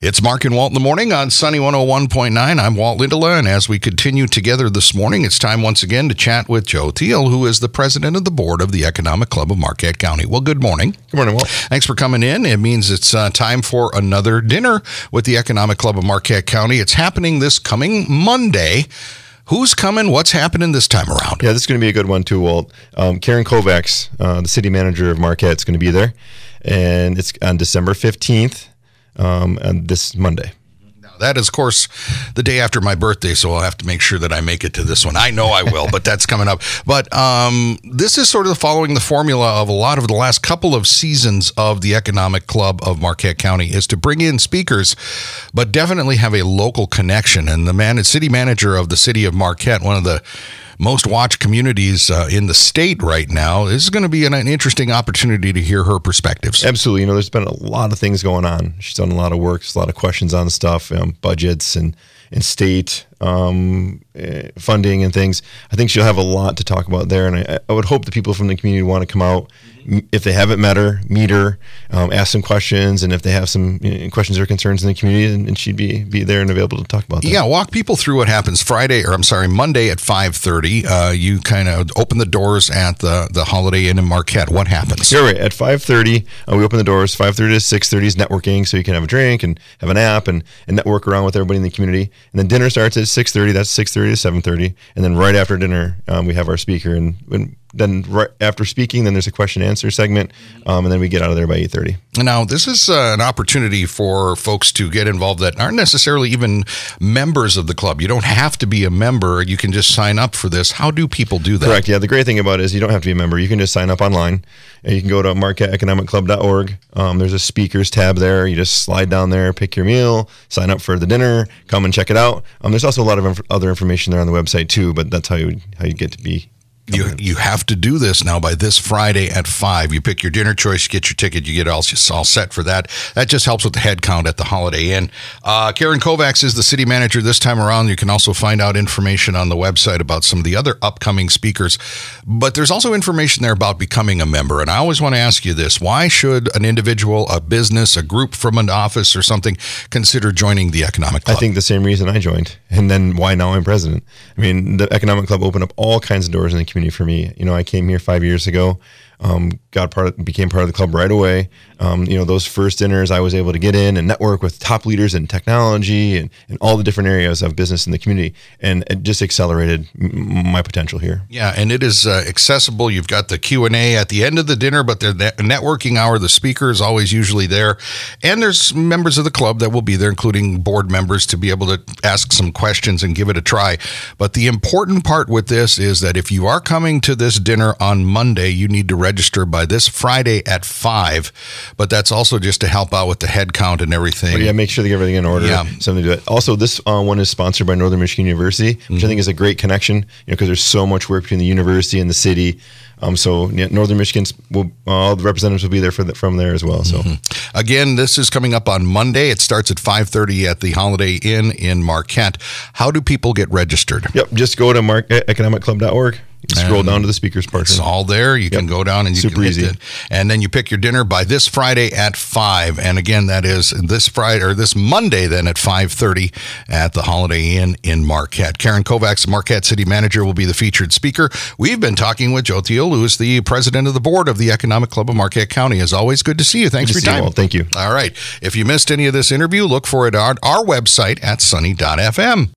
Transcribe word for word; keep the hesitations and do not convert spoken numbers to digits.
It's Mark and Walt in the morning on Sunny one oh one point nine. I'm Walt Lindola, and as we continue together this morning, it's time once again to chat with Joe Thiel, who is the president of the board of the Economic Club of Marquette County. Well, good morning. Good morning, Walt. Thanks for coming in. It means it's uh, time for another dinner with the Economic Club of Marquette County. It's happening this coming Monday. Who's coming? What's happening this time around? Yeah, this is going to be a good one too, Walt. Um, Karen Kovacs, uh, the city manager of Marquette, is going to be there, and it's on December fifteenth. Um, and this Monday. Now, that is, of course, the day after my birthday, so I'll have to make sure that I make it to this one. I know I will, but that's coming up. But um, this is sort of following the formula of a lot of the last couple of seasons of the Economic Club of Marquette County, is to bring in speakers, but definitely have a local connection. And the man, city manager of the city of Marquette, one of the most watched communities uh, in the state right now, this is going to be an, an interesting opportunity to hear her perspectives. Absolutely. You know, there's been a lot of things going on. She's done a lot of work, a lot of questions on stuff, um, budgets and, and state um, uh, funding and things. I think she'll have a lot to talk about there, and I, I would hope that people from the community want to come out. If they haven't met her, meet her, um, ask some questions, and if they have some you know, questions or concerns in the community, and, and she'd be be there and available to talk about that. Yeah, walk people through what happens Friday, or I'm sorry, Monday at five thirty. Uh, you kind of open the doors at the, the Holiday Inn in Marquette. What happens? You're right. At five thirty, uh, we open the doors. five thirty to six thirty is networking, so you can have a drink and have an app and, and network around with everybody in the community. And then dinner starts at six thirty. That's six thirty to seven thirty. And then right after dinner, um, we have our speaker. And when Then right after speaking, then there's a question and answer segment, um, and then we get out of there by eight thirty. Now, this is uh, an opportunity for folks to get involved that aren't necessarily even members of the club. You don't have to be a member. You can just sign up for this. How do people do that? Correct. Yeah, the great thing about it is you don't have to be a member. You can just sign up online, and you can go to marquette economic club dot org. Um, there's a speakers tab there. You just slide down there, pick your meal, sign up for the dinner, come and check it out. Um, there's also a lot of inf- other information there on the website too, but that's how you how you get to be. You you have to do this now by this Friday at five. You pick your dinner choice, you get your ticket, you get all, all set for that. That just helps with the head count at the Holiday Inn. Uh, Karen Kovacs is the city manager this time around. You can also find out information on the website about some of the other upcoming speakers. But there's also information there about becoming a member. And I always want to ask you this. Why should an individual, a business, a group from an office or something consider joining the Economic Club? I think the same reason I joined. And then why now I'm president. I mean, the Economic Club opened up all kinds of doors in the community. For me, you know, I came here five years ago, um, got part of, became part of the club right away. Um, you know, those first dinners, I was able to get in and network with top leaders in technology and, and all the different areas of business in the community, and it just accelerated m- my potential here. Yeah, and it is uh, accessible. You've got the Q and A at the end of the dinner, but the networking hour, the speaker is always usually there, and there's members of the club that will be there, including board members, to be able to ask some questions and give it a try. But the important part with this is that if you are coming to this dinner on Monday, you need to register by this Friday at five. But that's also just to help out with the head count and everything. But yeah, make sure to get everything in order. Yeah. Something to do it. Also, this uh, one is sponsored by Northern Michigan University, which mm-hmm. I think is a great connection, you know, because there's so much work between the university and the city. Um, so yeah, Northern Michigan's will, all the representatives will be there for the, from there as well. So mm-hmm. Again, this is coming up on Monday. It starts at five thirty at the Holiday Inn in Marquette. How do people get registered? Yep, just go to marquette economic club dot org. You scroll down to the speakers portion. It's all there. You yep. can go down and you Super can hit easy. it. And then you pick your dinner by this Friday at five. And again, that is this Friday or this Monday then at five thirty at the Holiday Inn in Marquette. Karen Kovacs, Marquette City Manager, will be the featured speaker. We've been talking with Joe Thiel, who is the president of the board of the Economic Club of Marquette County. As always, good to see you. Thanks good for your time. You Thank you. All right. If you missed any of this interview, look for it on our website at sunny dot f m.